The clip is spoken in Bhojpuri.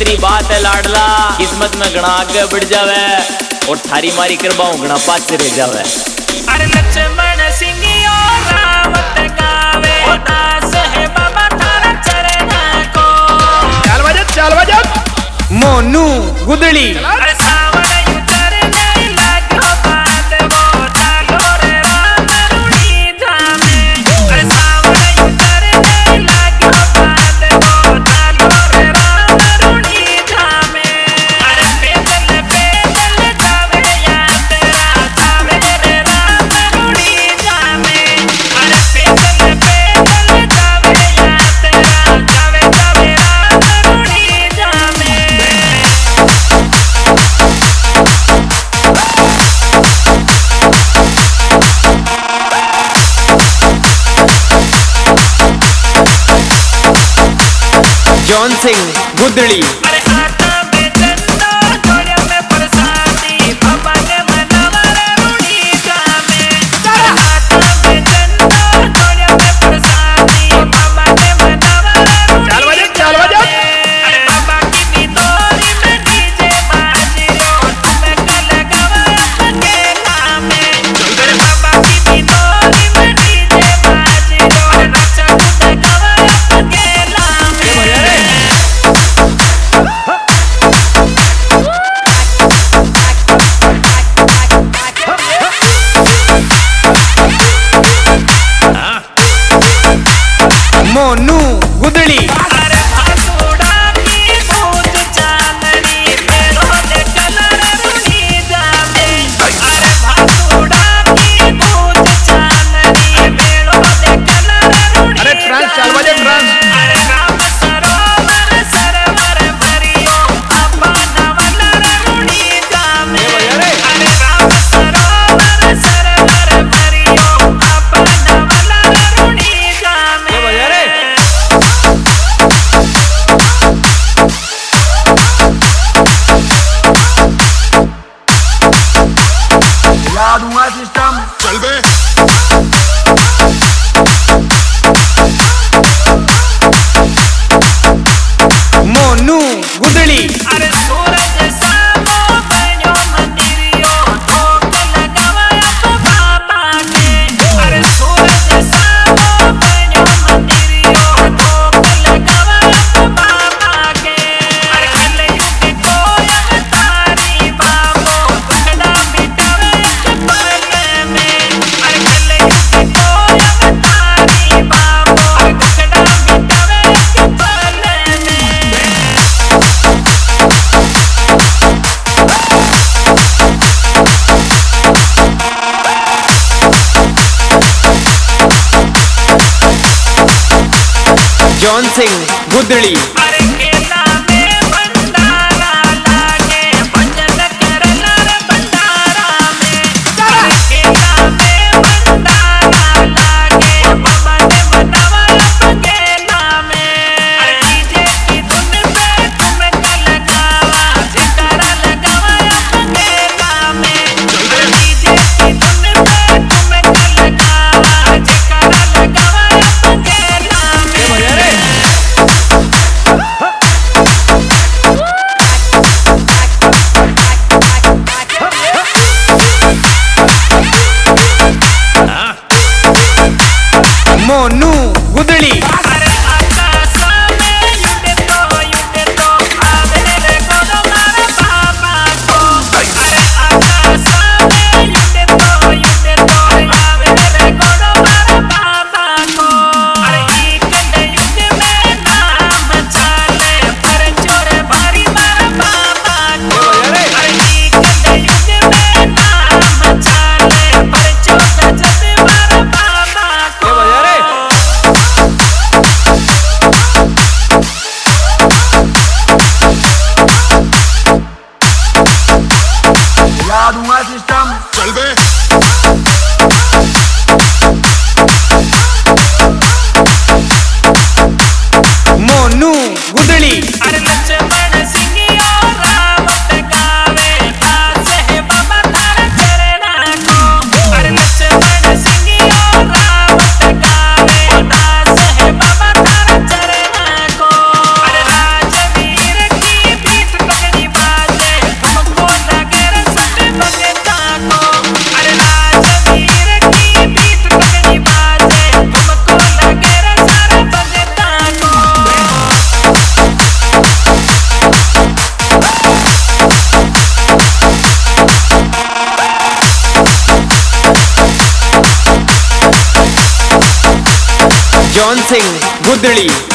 किस्मत री बात है लाडला, किस्मत में घना आगे बढ़ जावे और थारी मारी करबाऊ घना पाछे रह जावे। अरे लक्ष्मण सिंह और रावत गावे दास है बाबा थारा चरण को। चल बजा मोनू गुदड़ी। अरे सावन उतर नहीं लागो बात वो डालो रे राम रुड़ी जामे। अरे सावन उतर नहीं लागो बात वो डालो रे राम रुड़ी जामे। अरे पैदल पैदल जावे या तेरा जावे रे राम रुड़ी जामे। अरे पैदल पैदल जावे या तेरा जावे जावे राम रुड़ी जामे। जॉन सिंह गुदड़ी। अरे आटा में चन्ना घोड़े में प्रसादी बाबा ने मनावा रे रुड़ी जामे। अरे आटा में चन्ना घोड़े में प्रसादी बाबा ने मनावा रे रुड़ी जामे। अरे बाबा की निदोरी में डीजे बाजियो तुम्हें कल गवाया अकेला में। अरे बाबा की निदोरी में डीजे बाजियो रक्षा तुम्हें गवाया अकेला में। मोनू गुदड़ी। अरे भासुड़ा की भूत चांदनी पेड़ों ने कलर रुड़ी जामे। अरे भासुड़ा की भूत चांदनी पेड़ों ने कलर रुड़ी अरे ट्रांस चल बजा ट्रांस। अरे राम सरोवर सरवर भरियो अपना वलर रुड़ी जामे। अरे राम सरोवर सरवर भरियो अपना वलर रुड़ी जामे। याद हुआ सिस्टम चल बे। मोनू गुदड़ी। अरे सूरज सामो बन्यो मंदिरियो ठोक लगाया तो बाबा के। अरे सूरज सामो बन्यो मंदिरियो ठोक लगाया तो बाबा के। अरे कलयुग को अवतारी बाबो दुखड़ा मिटावे के पल में। अरे कलयुग को अवतारी बाबो दुखड़ा मिटावे के पल में। जॉन सिंह गुदड़ी। अरे केला में भंडारा लागे भजन करला रे भंडारा में। अरे केला में भंडारा लागे बाबा ने बनावा बगेला में। अरे डीजे की धुन पे तुम कल गावा सितारा लगावा बगेला में। अरे डीजे की धुन पे तुम कल गावा सितारा लगावा बगेला में। मोनू गुदड़ी। अरे आकाश में युद्ध तो आवे रे गोदो मारे बाबा को। अरे आकाश में युद्ध तो आवे रे गोदो मारे बाबा को। अरे ई कलयुग में नाम चाले पर चोर भारी मारे बाबा को। अरे ई कलयुग में नाम चाले पर चोर जब मारे बाबा को। याद हुआ सिस्टम चल बे। मोनू गुदड़ी। अरे लक्ष्मण सिंह और रावत गावे दास है बाबा थारा चरण को। अरे लक्ष्मण सिंह और रावत गावे दास है बाबा थारा चरण को। अरे राजवीर की जॉन सिंह गुदड़ी।